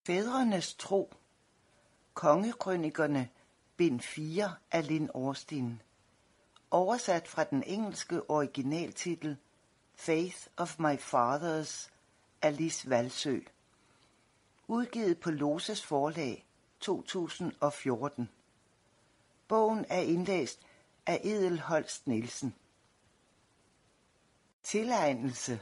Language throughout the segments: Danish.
Fædrenes tro. Kongekrønikerne, bind 4 af Linn Årstine. Oversat fra den engelske originaltitel Faith of My Fathers af Lis Walsø. Udgivet på Loses Forlag 2014. Bogen er indlæst af Edel Holst Nielsen. Tilegnelse.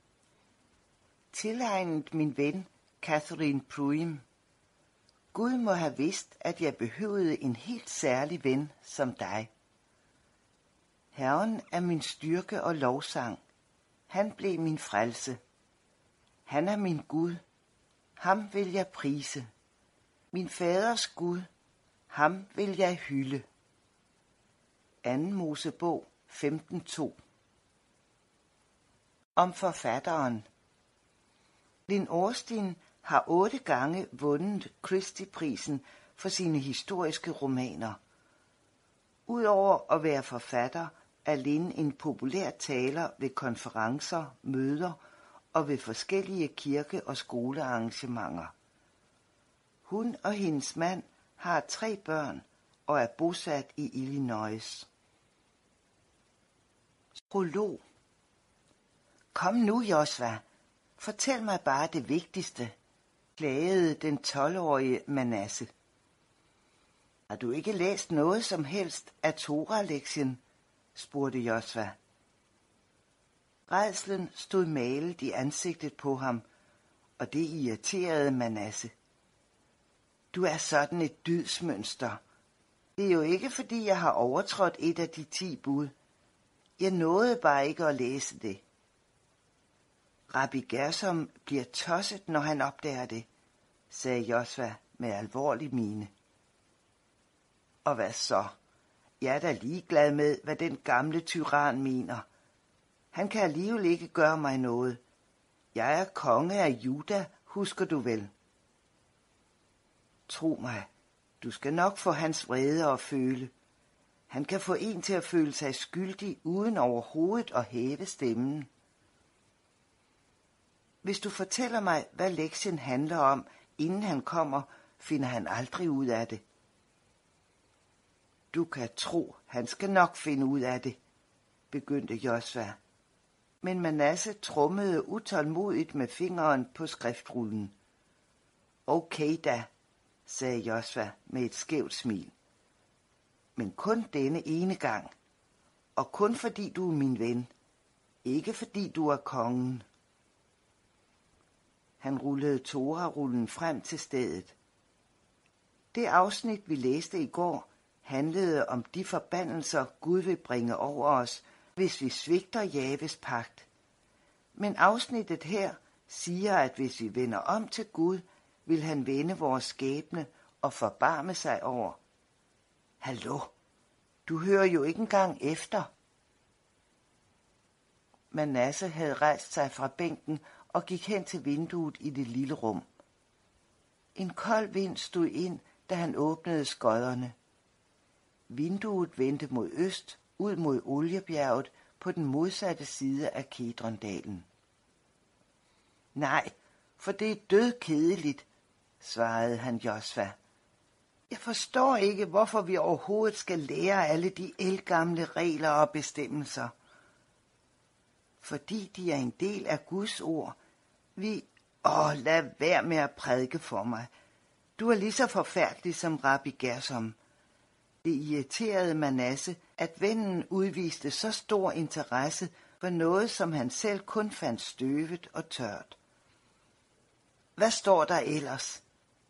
Tilegnet min ven Catherine Pruim. Gud må have vidst, at jeg behøvede en helt særlig ven som dig. Herren er min styrke og lovsang. Han blev min frelse. Han er min Gud. Ham vil jeg prise. Min faders Gud. Ham vil jeg hylde. 2. Mosebog 15:2. Om forfatteren. Linn Årstine har 8 gange vundet Christie-prisen for sine historiske romaner. Udover at være forfatter, er Linn en populær taler ved konferencer, møder og ved forskellige kirke- og skolearrangementer. Hun og hendes mand har 3 børn og er bosat i Illinois. Prolog. Kom nu, Josva. Fortæl mig bare det vigtigste, klagede den 12-årige Manasse. Har du ikke læst noget som helst af Torah-lektien? Spurgte Josva. Rædslen stod malet i ansigtet på ham, og det irriterede Manasse. Du er sådan et dydsmønster. Det er jo ikke, fordi jeg har overtrådt et af de 10 bud. Jeg nåede bare ikke at læse det. Rabbi Gersom bliver tosset, når han opdager det, sagde Josva med alvorlig mine. Og hvad så? Jeg er da ligeglad med, hvad den gamle tyran mener. Han kan alligevel ikke gøre mig noget. Jeg er konge af Juda, husker du vel? Tro mig, du skal nok få hans vrede at føle. Han kan få en til at føle sig skyldig, uden overhovedet at hæve stemmen. Hvis du fortæller mig, hvad lektien handler om, inden han kommer, finder han aldrig ud af det. Du kan tro, han skal nok finde ud af det, begyndte Josva. Men Manasse trummede utålmodigt med fingeren på skriftrullen. Okay da, sagde Josva med et skævt smil. Men kun denne ene gang. Og kun fordi du er min ven. Ikke fordi du er kongen. Han rullede Torah-rullen frem til stedet. Det afsnit, vi læste i går, handlede om de forbandelser, Gud vil bringe over os, hvis vi svigter Javes pagt. Men afsnittet her siger, at hvis vi vender om til Gud, vil han vende vores skæbne og forbarme sig over. Hallo, du hører jo ikke engang efter. Manasse havde rejst sig fra bænken og gik hen til vinduet i det lille rum. En kold vind stod ind, da han åbnede skodderne. Vinduet vendte mod øst, ud mod Oliebjerget på den modsatte side af Kedrondalen. Nej, for det er dødkedeligt, svarede han Josva. Jeg forstår ikke, hvorfor vi overhovedet skal lære alle de ældgamle regler og bestemmelser. Fordi de er en del af Guds ord. Lad være med at prædike for mig. Du er lige så forfærdelig som Rabbi Gersom. Det irriterede Manasse, at vennen udviste så stor interesse for noget, som han selv kun fandt støvet og tørt. Hvad står der ellers?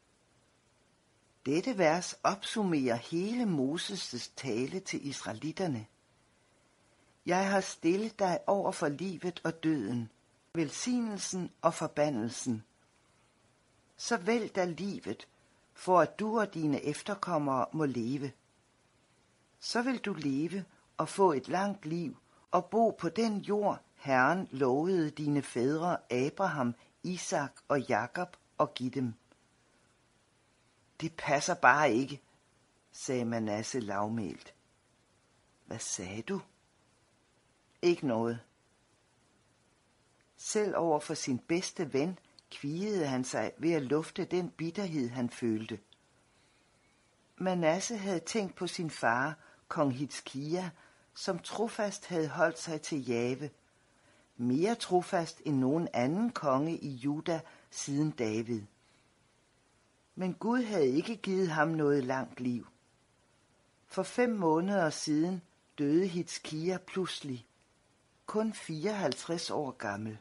Dette vers opsummerer hele Moses' tale til israelitterne. Jeg har stillet dig over for livet og døden, velsignelsen og forbandelsen. Så vælg dig livet, for at du og dine efterkommere må leve. Så vil du leve og få et langt liv og bo på den jord, Herren lovede dine fædre Abraham, Isak og Jakob og give dem. Det passer bare ikke, sagde Manasse lavmælt. Hvad sagde du? Ikke noget. Selv over for sin bedste ven kviede han sig ved at lufte den bitterhed, han følte. Manasse havde tænkt på sin far, kong Hizkia, som trofast havde holdt sig til Jave, mere trofast end nogen anden konge i Juda siden David. Men Gud havde ikke givet ham noget langt liv. For 5 måneder siden døde Hizkia pludselig, kun 54 år gammel.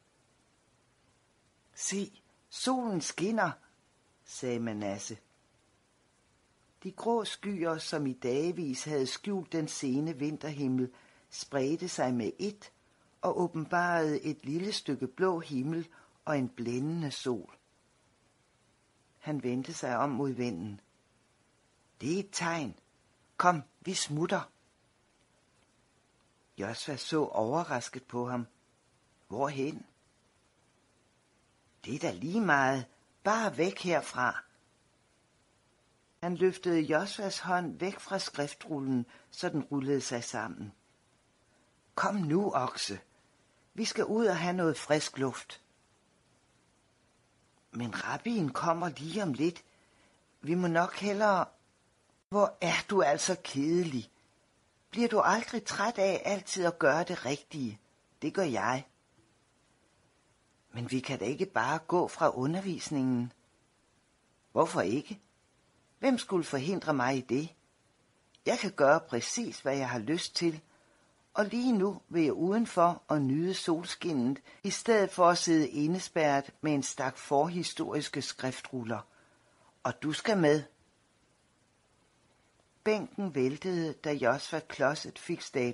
Se, solen skinner, sagde Manasse. De grå skyer, som i dagevis havde skjult den sene vinterhimmel, spredte sig med ét og åbenbarede et lille stykke blå himmel og en blændende sol. Han vendte sig om mod vinden. Det er et tegn. Kom, vi smutter. Josva så overrasket på ham. Hvorhen? Det er da lige meget. Bare væk herfra. Han løftede Josvas hånd væk fra skriftrullen, så den rullede sig sammen. Kom nu, okse. Vi skal ud og have noget frisk luft. Men rabbien kommer lige om lidt. Vi må nok hellere... Hvor er du altså kedelig. Bliver du aldrig træt af altid at gøre det rigtige? Det gør jeg. Men vi kan da ikke bare gå fra undervisningen. Hvorfor ikke? Hvem skulle forhindre mig i det? Jeg kan gøre præcis, hvad jeg har lyst til, og lige nu vil jeg udenfor og nyde solskinnet, i stedet for at sidde indespærret med en stak forhistoriske skriftruller. Og du skal med. Bænken væltede, da Josva klodset fik stablet